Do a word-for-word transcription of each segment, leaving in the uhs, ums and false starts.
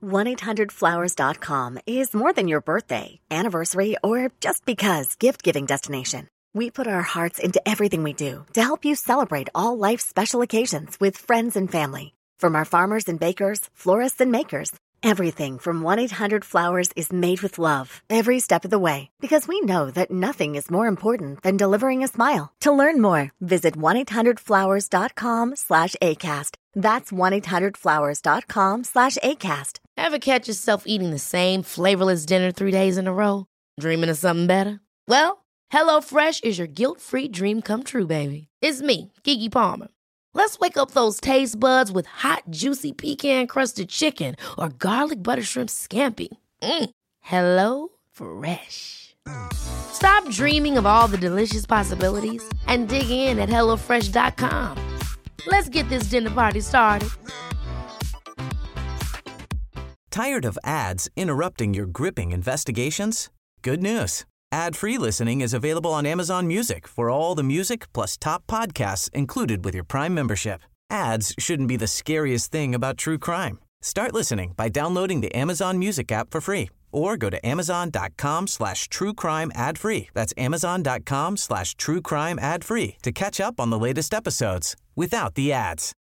one eight hundred flowers dot com is more than your birthday, anniversary, or just because gift-giving destination. We put our hearts into everything we do to help you celebrate all life's special occasions with friends and family. From our farmers and bakers, florists and makers, everything from one eight hundred flowers is made with love every step of the way, because we know that nothing is more important than delivering a smile. To learn more, visit one eight hundred flowers dot com slash ACAST. That's one eight hundred flowers dot com slash ACAST. Ever catch yourself eating the same flavorless dinner three days in a row? Dreaming of something better? Well, HelloFresh is your guilt-free dream come true, baby. It's me, Keke Palmer. Let's wake up those taste buds with hot, juicy pecan-crusted chicken or garlic butter shrimp scampi. Mm. Hello Fresh. Stop dreaming of all the delicious possibilities and dig in at hello fresh dot com. Let's get this dinner party started. Tired of ads interrupting your gripping investigations? Good news. Ad-free listening is available on Amazon Music for all the music plus top podcasts included with your Prime membership. Ads shouldn't be the scariest thing about true crime. Start listening by downloading the Amazon Music app for free or go to amazon.com slash true crime ad free. That's amazon.com slash true crime ad free to catch up on the latest episodes without the ads.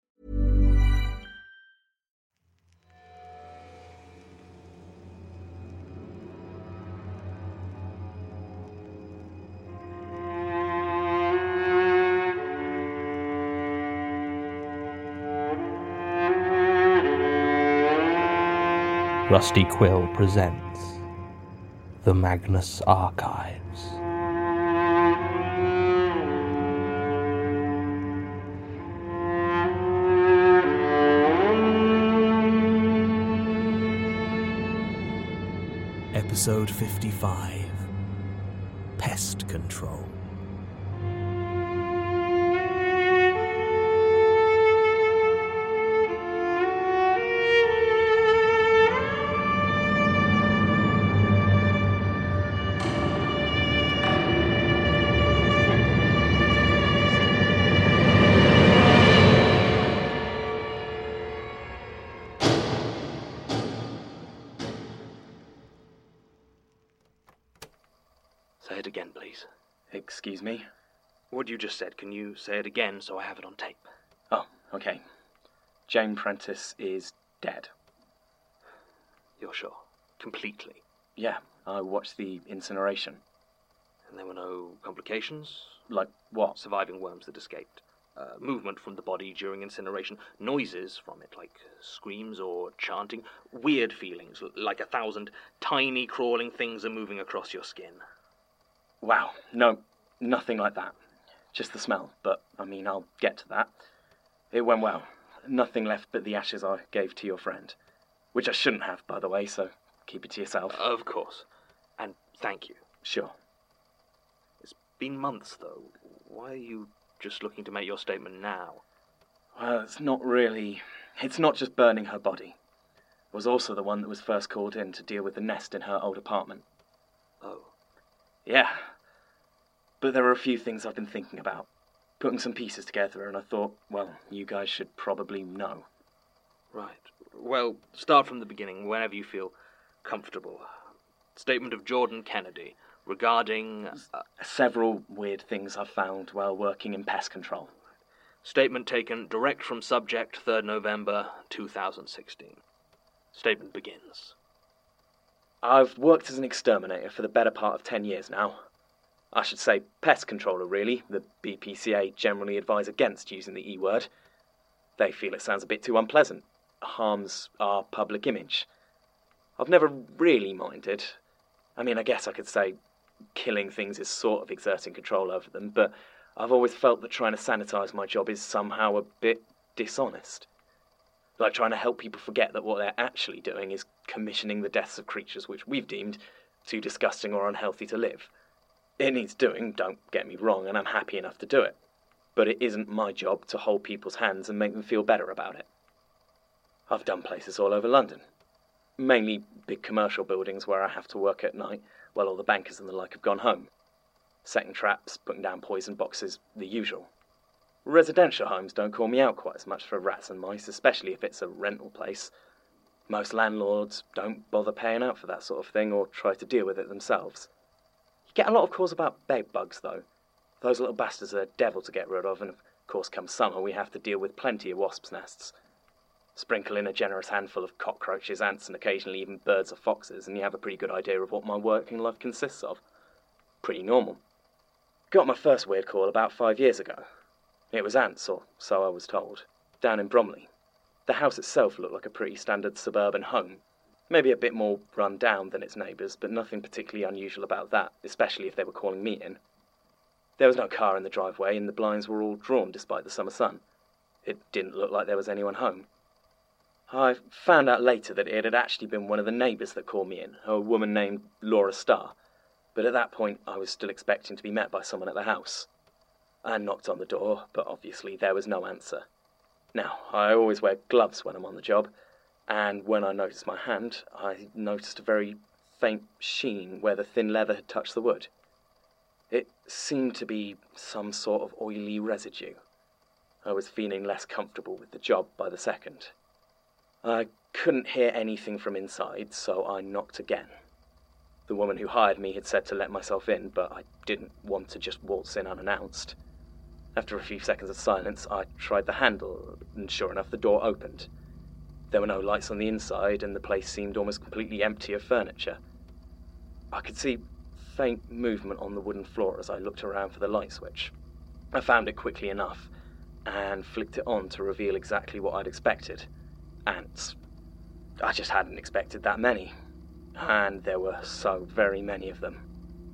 Rusty Quill presents The Magnus Archives. Episode fifty-five, Pest Control. Say it again, please. Excuse me? What you just said, can you say it again so I have it on tape? Oh, okay. Jane Prentice is dead. You're sure? Completely? Yeah, I watched the incineration. And there were no complications? Like what? Surviving worms that escaped. Uh, movement from the body during incineration. Noises from it, like screams or chanting. Weird feelings, like a thousand tiny crawling things are moving across your skin. Wow, no, nothing like that. Just the smell, but, I mean, I'll get to that. It went well. Nothing left but the ashes I gave to your friend. Which I shouldn't have, by the way, so keep it to yourself. Of course. And thank you. Sure. It's been months, though. Why are you just looking to make your statement now? Well, it's not really... It's not just burning her body. It was also the one that was first called in to deal with the nest in her old apartment. Oh. Yeah. But there are a few things I've been thinking about. Putting some pieces together, and I thought, well, you guys should probably know. Right. Well, start from the beginning, whenever you feel comfortable. Statement of Jordan Kennedy regarding... Uh, Several weird things I've found while working in pest control. Statement taken direct from subject, third November, two thousand sixteen. Statement begins. I've worked as an exterminator for the better part of ten years now. I should say pest controller, really. The B P C A generally advise against using the E word. They feel it sounds a bit too unpleasant. Harms our public image. I've never really minded. I mean, I guess I could say killing things is sort of exerting control over them, but I've always felt that trying to sanitise my job is somehow a bit dishonest. Like trying to help people forget that what they're actually doing is commissioning the deaths of creatures which we've deemed too disgusting or unhealthy to live. It needs doing, don't get me wrong, and I'm happy enough to do it. But it isn't my job to hold people's hands and make them feel better about it. I've done places all over London. Mainly big commercial buildings where I have to work at night while all the bankers and the like have gone home. Setting traps, putting down poison boxes, the usual. Residential homes don't call me out quite as much for rats and mice, especially if it's a rental place. Most landlords don't bother paying out for that sort of thing or try to deal with it themselves. You get a lot of calls about bed bugs, though. Those little bastards are a devil to get rid of, and of course come summer we have to deal with plenty of wasps' nests. Sprinkle in a generous handful of cockroaches, ants, and occasionally even birds or foxes, and you have a pretty good idea of what my working life consists of. Pretty normal. Got my first weird call about five years ago. It was ants, or so I was told, down in Bromley. The house itself looked like a pretty standard suburban home. Maybe a bit more run down than its neighbours, but nothing particularly unusual about that, especially if they were calling me in. There was no car in the driveway, and the blinds were all drawn despite the summer sun. It didn't look like there was anyone home. I found out later that it had actually been one of the neighbours that called me in, a woman named Laura Starr, but at that point I was still expecting to be met by someone at the house. I knocked on the door, but obviously there was no answer. Now, I always wear gloves when I'm on the job, and when I noticed my hand, I noticed a very faint sheen where the thin leather had touched the wood. It seemed to be some sort of oily residue. I was feeling less comfortable with the job by the second. I couldn't hear anything from inside, so I knocked again. The woman who hired me had said to let myself in, but I didn't want to just waltz in unannounced. After a few seconds of silence, I tried the handle, and sure enough, the door opened. There were no lights on the inside, and the place seemed almost completely empty of furniture. I could see faint movement on the wooden floor as I looked around for the light switch. I found it quickly enough, and flicked it on to reveal exactly what I'd expected. Ants. I just hadn't expected that many, and there were so very many of them.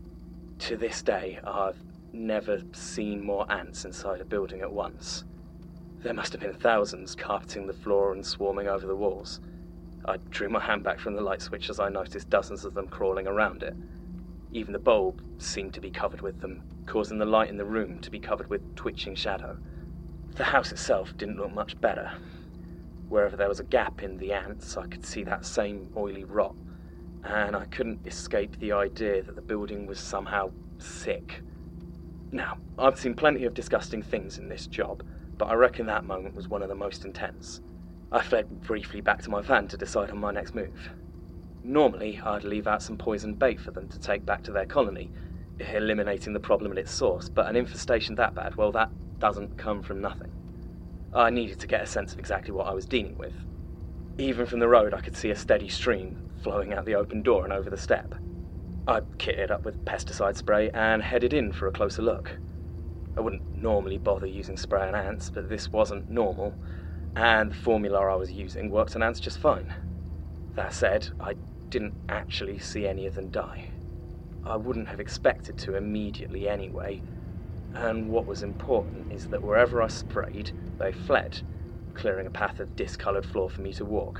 To this day, I've never seen more ants inside a building at once. There must have been thousands carpeting the floor and swarming over the walls. I drew my hand back from the light switch as I noticed dozens of them crawling around it. Even the bulb seemed to be covered with them, causing the light in the room to be covered with twitching shadow. The house itself didn't look much better. Wherever there was a gap in the ants, I could see that same oily rot, and I couldn't escape the idea that the building was somehow sick. Now, I've seen plenty of disgusting things in this job, but I reckon that moment was one of the most intense. I fled briefly back to my van to decide on my next move. Normally, I'd leave out some poisoned bait for them to take back to their colony, eliminating the problem at its source, but an infestation that bad, well, that doesn't come from nothing. I needed to get a sense of exactly what I was dealing with. Even from the road, I could see a steady stream flowing out the open door and over the step. I kitted up with pesticide spray and headed in for a closer look. I wouldn't normally bother using spray on ants, but this wasn't normal, and the formula I was using worked on ants just fine. That said, I didn't actually see any of them die. I wouldn't have expected to immediately anyway, and what was important is that wherever I sprayed, they fled, clearing a path of discoloured floor for me to walk.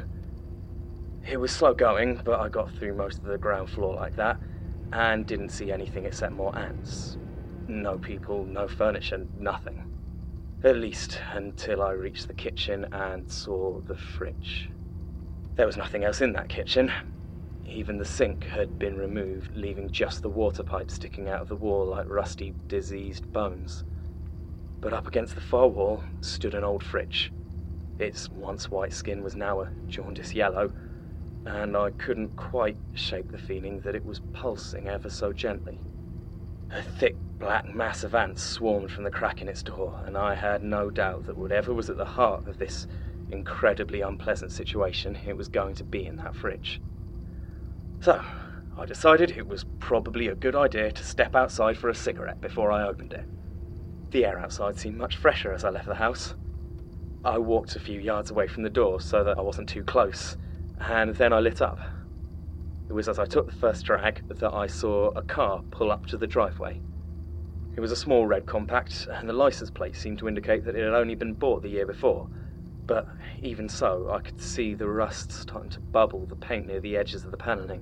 It was slow going, but I got through most of the ground floor like that, and didn't see anything except more ants. No people, no furniture, nothing. At least until I reached the kitchen and saw the fridge. There was nothing else in that kitchen. Even the sink had been removed, leaving just the water pipe sticking out of the wall like rusty, diseased bones. But up against the far wall stood an old fridge. Its once white skin was now a jaundiced yellow, and I couldn't quite shake the feeling that it was pulsing ever so gently. A thick black mass of ants swarmed from the crack in its door, and I had no doubt that whatever was at the heart of this incredibly unpleasant situation, it was going to be in that fridge. So, I decided it was probably a good idea to step outside for a cigarette before I opened it. The air outside seemed much fresher as I left the house. I walked a few yards away from the door so that I wasn't too close, and then I lit up. It was as I took the first drag that I saw a car pull up to the driveway. It was a small red compact, and the license plate seemed to indicate that it had only been bought the year before. But even so, I could see the rust starting to bubble the paint near the edges of the panelling.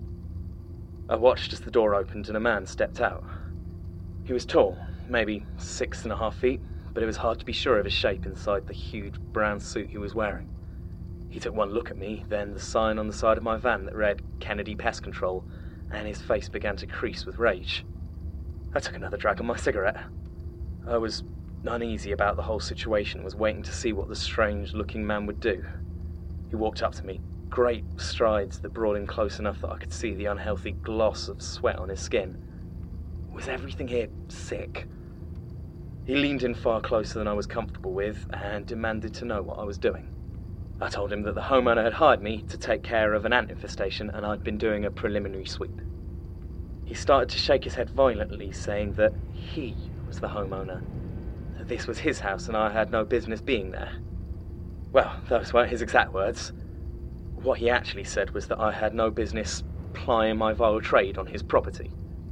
I watched as the door opened and a man stepped out. He was tall, maybe six and a half feet, but it was hard to be sure of his shape inside the huge brown suit he was wearing. He took one look at me, then the sign on the side of my van that read Kennedy Pest Control, and his face began to crease with rage. I took another drag on my cigarette. I was uneasy about the whole situation, was waiting to see what the strange-looking man would do. He walked up to me, great strides that brought him close enough that I could see the unhealthy gloss of sweat on his skin. Was everything here sick? He leaned in far closer than I was comfortable with and demanded to know what I was doing. I told him that the homeowner had hired me to take care of an ant infestation and I'd been doing a preliminary sweep. He started to shake his head violently, saying that he was the homeowner, that this was his house and I had no business being there. Well, those weren't his exact words. What he actually said was that I had no business plying my vile trade on his property.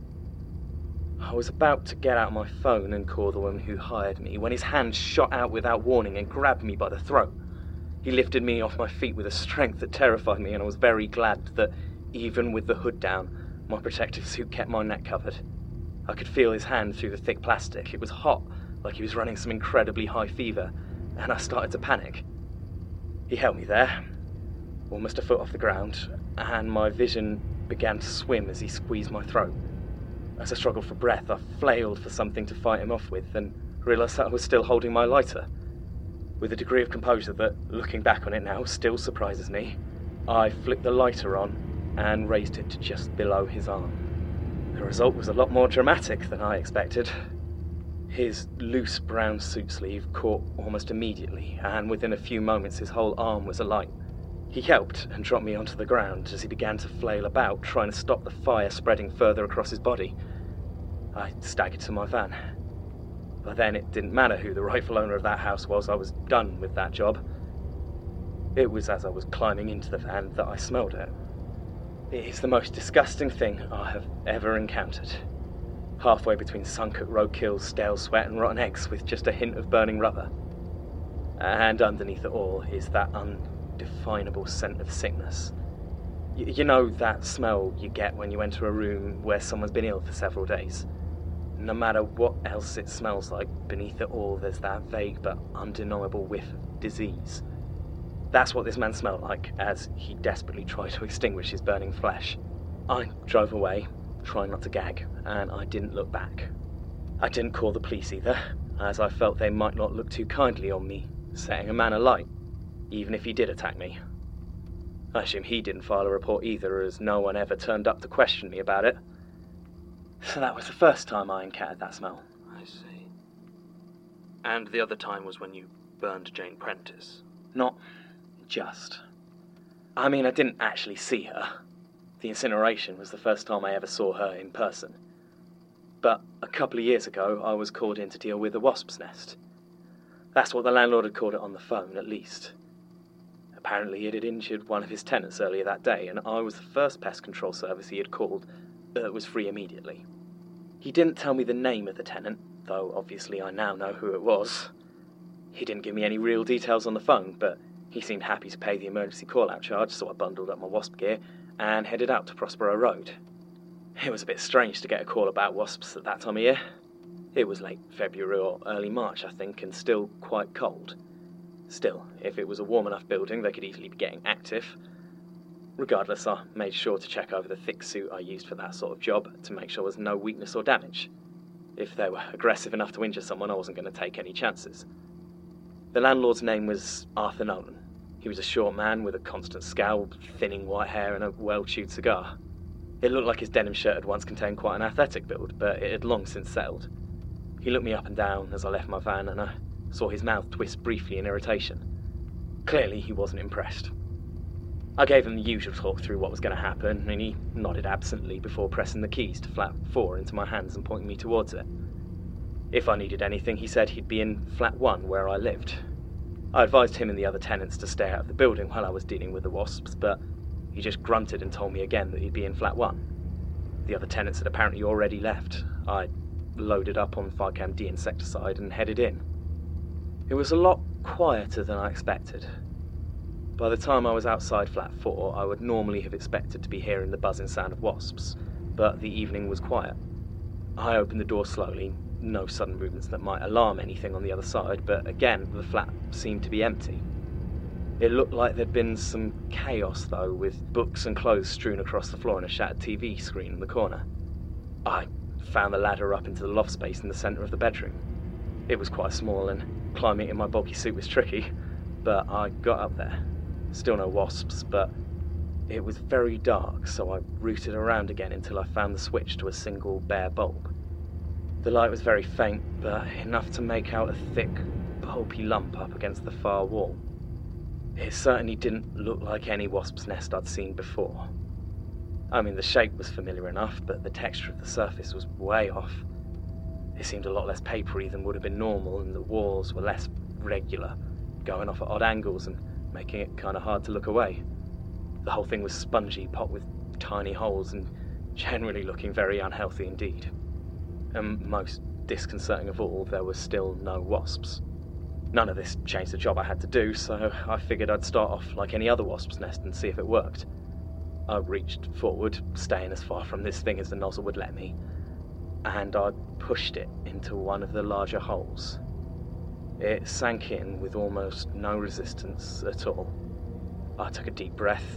I was about to get out my phone and call the woman who hired me when his hand shot out without warning and grabbed me by the throat. He lifted me off my feet with a strength that terrified me, and I was very glad that, even with the hood down, my protective suit kept my neck covered. I could feel his hand through the thick plastic. It was hot, like he was running some incredibly high fever, and I started to panic. He held me there, almost a foot off the ground, and my vision began to swim as he squeezed my throat. As I struggled for breath, I flailed for something to fight him off with and realised that I was still holding my lighter. With a degree of composure that, looking back on it now, still surprises me, I flicked the lighter on and raised it to just below his arm. The result was a lot more dramatic than I expected. His loose brown suit sleeve caught almost immediately, and within a few moments his whole arm was alight. He helped and dropped me onto the ground as he began to flail about, trying to stop the fire spreading further across his body. I staggered to my van. By then it didn't matter who the rightful owner of that house was, I was done with that job. It was as I was climbing into the van that I smelled it. It is the most disgusting thing I have ever encountered. Halfway between sun-cooked roadkill, stale sweat and rotten eggs with just a hint of burning rubber. And underneath it all is that undefinable scent of sickness. Y- you know that smell you get when you enter a room where someone's been ill for several days? No matter what else it smells like, beneath it all there's that vague but undeniable whiff of disease. That's what this man smelled like as he desperately tried to extinguish his burning flesh. I drove away, trying not to gag, and I didn't look back. I didn't call the police either, as I felt they might not look too kindly on me, setting a man alight, even if he did attack me. I assume he didn't file a report either, as no one ever turned up to question me about it. So that was the first time I encountered that smell. I see. And the other time was when you burned Jane Prentice? Not just. I mean, I didn't actually see her. The incineration was the first time I ever saw her in person. But a couple of years ago, I was called in to deal with a wasp's nest. That's what the landlord had called it on the phone, at least. Apparently it had injured one of his tenants earlier that day, and I was the first pest control service he had called that was free immediately. He didn't tell me the name of the tenant, though obviously I now know who it was. He didn't give me any real details on the phone, but he seemed happy to pay the emergency call-out charge, so I bundled up my wasp gear and headed out to Prospero Road. It was a bit strange to get a call about wasps at that time of year. It was late February or early March, I think, and still quite cold. Still, if it was a warm enough building, they could easily be getting active. Regardless, I made sure to check over the thick suit I used for that sort of job to make sure there was no weakness or damage. If they were aggressive enough to injure someone, I wasn't going to take any chances. The landlord's name was Arthur Nolan. He was a short man with a constant scowl, thinning white hair and a well-chewed cigar. It looked like his denim shirt had once contained quite an athletic build, but it had long since settled. He looked me up and down as I left my van, and I saw his mouth twist briefly in irritation. Clearly, he wasn't impressed. I gave him the usual talk through what was going to happen, and he nodded absently before pressing the keys to flat four into my hands and pointing me towards it. If I needed anything, he said he'd be in flat one, where I lived. I advised him and the other tenants to stay out of the building while I was dealing with the wasps, but he just grunted and told me again that he'd be in flat one. The other tenants had apparently already left. I loaded up on Ficam D insecticide and headed in. It was a lot quieter than I expected. By the time I was outside flat four, I would normally have expected to be hearing the buzzing sound of wasps, but the evening was quiet. I opened the door slowly, no sudden movements that might alarm anything on the other side, but again, the flat seemed to be empty. It looked like there'd been some chaos, though, with books and clothes strewn across the floor and a shattered T V screen in the corner. I found the ladder up into the loft space in the centre of the bedroom. It was quite small, and climbing in my bulky suit was tricky, but I got up there. Still no wasps, but It was very dark, so I rooted around again until I found the switch to a single bare bulb. The light was very faint, but enough to make out a thick, pulpy lump up against the far wall. It certainly didn't look like any wasp's nest I'd seen before. I mean, the shape was familiar enough, but the texture of the surface was way off. It seemed a lot less papery than would have been normal, and the walls were less regular, going off at odd angles and making it kind of hard to look away. The whole thing was spongy, pocked with tiny holes, and generally looking very unhealthy indeed. And most disconcerting of all, there were still no wasps. None of this changed the job I had to do, so I figured I'd start off like any other wasp's nest and see if it worked. I reached forward, staying as far from this thing as the nozzle would let me, and I pushed it into one of the larger holes. It sank in with almost no resistance at all. I took a deep breath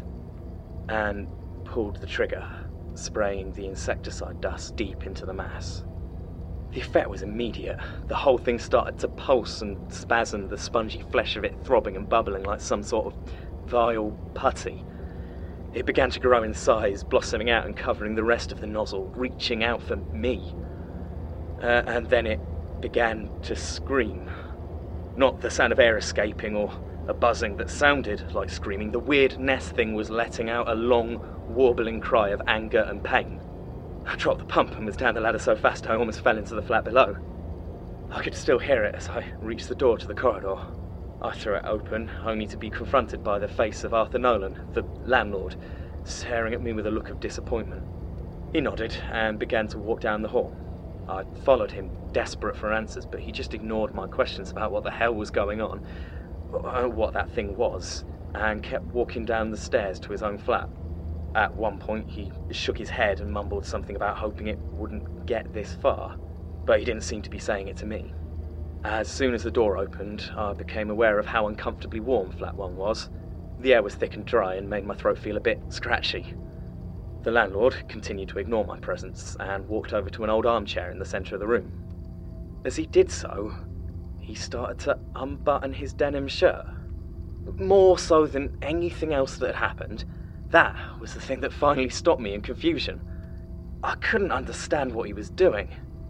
and pulled the trigger, spraying the insecticide dust deep into the mass. The effect was immediate. The whole thing started to pulse and spasm, the spongy flesh of it throbbing and bubbling like some sort of vile putty. It began to grow in size, blossoming out and covering the rest of the nozzle, reaching out for me. Uh, and then it began to scream. Not the sound of air escaping or a buzzing that sounded like screaming. The weird nest thing was letting out a long, warbling cry of anger and pain. I dropped the pump and was down the ladder so fast I almost fell into the flat below. I could still hear it as I reached the door to the corridor. I threw it open, only to be confronted by the face of Arthur Nolan, the landlord, staring at me with a look of disappointment. He nodded and began to walk down the hall. I followed him, desperate for answers, but he just ignored my questions about what the hell was going on, what that thing was, and kept walking down the stairs to his own flat. At one point, he shook his head and mumbled something about hoping it wouldn't get this far, but he didn't seem to be saying it to me. As soon as the door opened, I became aware of how uncomfortably warm Flat One was. The air was thick and dry and made my throat feel a bit scratchy. The landlord continued to ignore my presence and walked over to an old armchair in the centre of the room. As he did so, he started to unbutton his denim shirt. More so than anything else that had happened, that was the thing that finally stopped me in confusion. I couldn't understand what he was doing.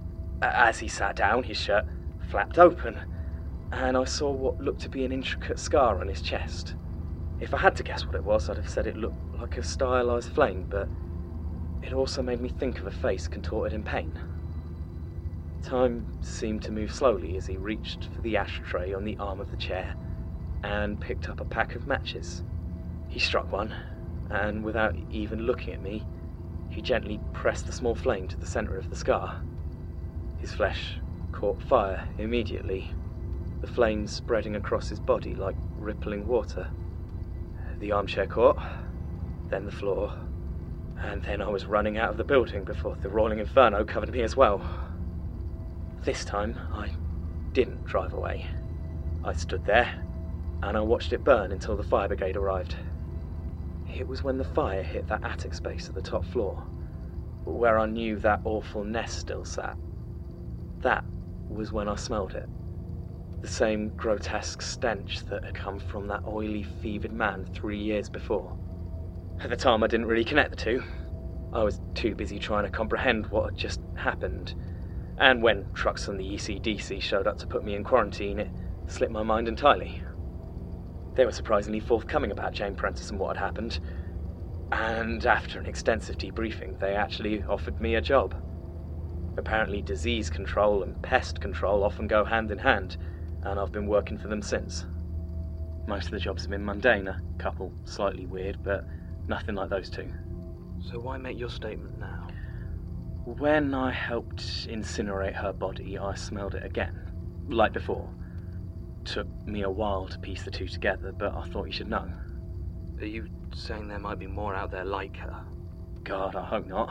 As he sat down, his shirt flapped open, and I saw what looked to be an intricate scar on his chest. If I had to guess what it was, I'd have said it looked like a stylised flame, but it also made me think of a face contorted in pain. Time seemed to move slowly as he reached for the ashtray on the arm of the chair and picked up a pack of matches. He struck one, and without even looking at me, he gently pressed the small flame to the centre of the scar. His flesh caught fire immediately, the flames spreading across his body like rippling water. The armchair caught, then the floor, and then I was running out of the building before the rolling inferno covered me as well. This time, I didn't drive away. I stood there, and I watched it burn until the fire brigade arrived. It was when the fire hit that attic space at the top floor, where I knew that awful nest still sat. That was when I smelled it. The same grotesque stench that had come from that oily, fevered man three years before. At the time, I didn't really connect the two. I was too busy trying to comprehend what had just happened. And when trucks from the E C D C showed up to put me in quarantine, it slipped my mind entirely. They were surprisingly forthcoming about Jane Prentice and what had happened. And after an extensive debriefing, they actually offered me a job. Apparently disease control and pest control often go hand in hand, and I've been working for them since. Most of the jobs have been mundane, a couple slightly weird, but nothing like those two. So why make your statement now? When I helped incinerate her body, I smelled it again, like before. Took me a while to piece the two together, but I thought you should know. Are you saying there might be more out there like her? God, I hope not.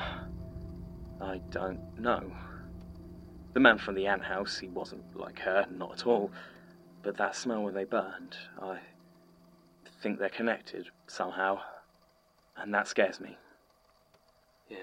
I don't know. The man from the ant house, he wasn't like her, not at all. But that smell when they burned, I think they're connected somehow. And that scares me. Yes.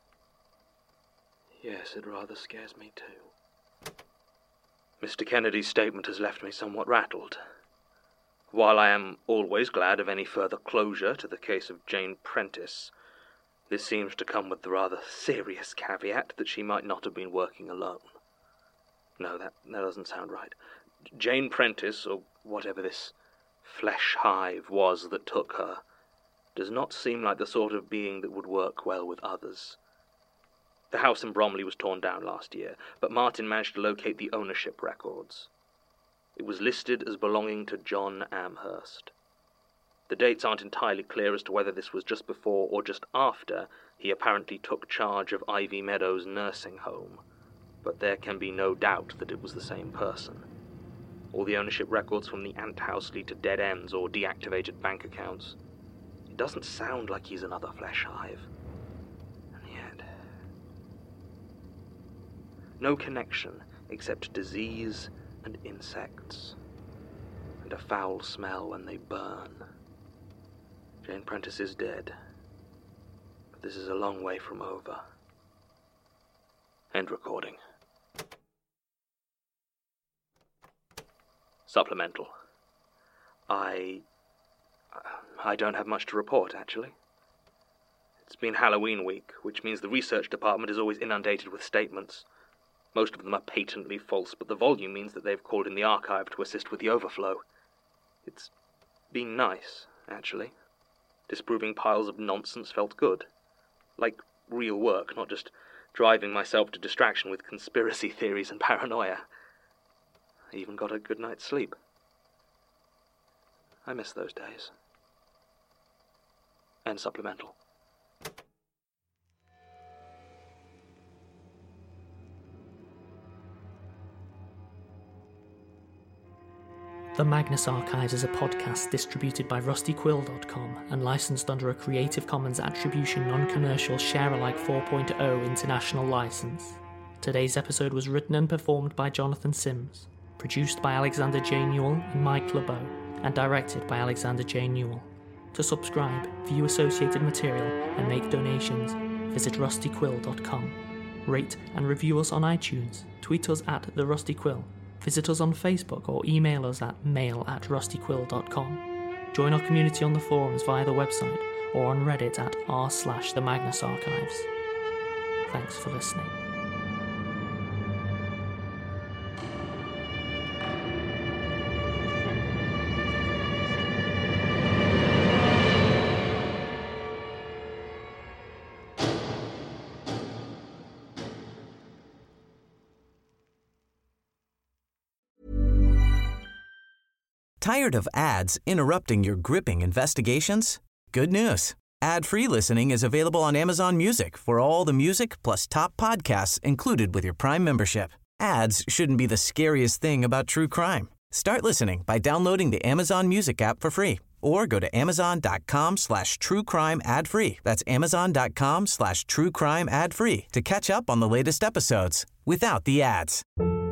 Yes, it rather scares me too. Mister Kennedy's statement has left me somewhat rattled. While I am always glad of any further closure to the case of Jane Prentice, this seems to come with the rather serious caveat that she might not have been working alone. No, that, that doesn't sound right. Jane Prentice, or whatever this flesh hive was that took her, does not seem like the sort of being that would work well with others. The house in Bromley was torn down last year, but Martin managed to locate the ownership records. It was listed as belonging to John Amherst. The dates aren't entirely clear as to whether this was just before or just after he apparently took charge of Ivy Meadows nursing home, but there can be no doubt that it was the same person. All the ownership records from the ant house lead to dead ends or deactivated bank accounts. It doesn't sound like he's another flesh hive. And yet... no connection except disease and insects, and a foul smell when they burn. Jane Prentice is dead, but this is a long way from over. End recording. Supplemental. I... I don't have much to report, actually. It's been Halloween week, which means the research department is always inundated with statements. Most of them are patently false, but the volume means that they've called in the archive to assist with the overflow. It's been nice, actually. Disproving piles of nonsense felt good. Like real work, not just driving myself to distraction with conspiracy theories and paranoia. I even got a good night's sleep. I miss those days. End supplemental. The Magnus Archives is a podcast distributed by rusty quill dot com and licensed under a Creative Commons Attribution Non-Commercial Share-alike four point oh international license. Today's episode was written and performed by Jonathan Sims, produced by Alexander J. Newell and Mike LeBeau, and directed by Alexander J. Newell. To subscribe, view associated material, and make donations, visit rusty quill dot com. Rate and review us on iTunes, tweet us at The Rusty Quill, visit us on Facebook or email us at mail at rusty quill dot com. Join our community on the forums via the website or on Reddit at r slash the Magnus Archives. Thanks for listening. Tired of ads interrupting your gripping investigations? Good news. Ad-free listening is available on Amazon Music for all the music plus top podcasts included with your Prime membership. Ads shouldn't be the scariest thing about true crime. Start listening by downloading the Amazon Music app for free or go to amazon.com slash true crime ad free. That's amazon.com slash true crime ad free to catch up on the latest episodes without the ads.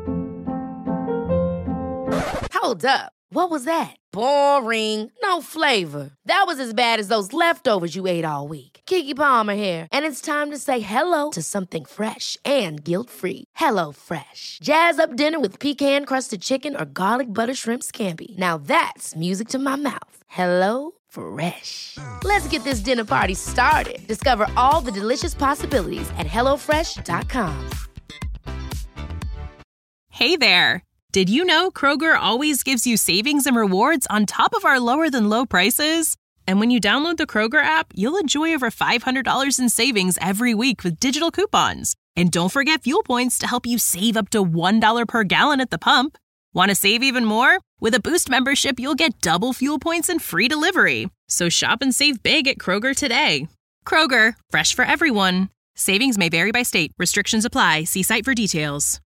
Hold up. What was that? Boring. No flavor. That was as bad as those leftovers you ate all week. Keke Palmer here, and it's time to say hello to something fresh and guilt-free. Hello Fresh. Jazz up dinner with pecan-crusted chicken or garlic butter shrimp scampi. Now that's music to my mouth. Hello Fresh. Let's get this dinner party started. Discover all the delicious possibilities at hello fresh dot com. Hey there. Did you know Kroger always gives you savings and rewards on top of our lower-than-low prices? And when you download the Kroger app, you'll enjoy over five hundred dollars in savings every week with digital coupons. And don't forget fuel points to help you save up to one dollar per gallon at the pump. Want to save even more? With a Boost membership, you'll get double fuel points and free delivery. So shop and save big at Kroger today. Kroger, fresh for everyone. Savings may vary by state. Restrictions apply. See site for details.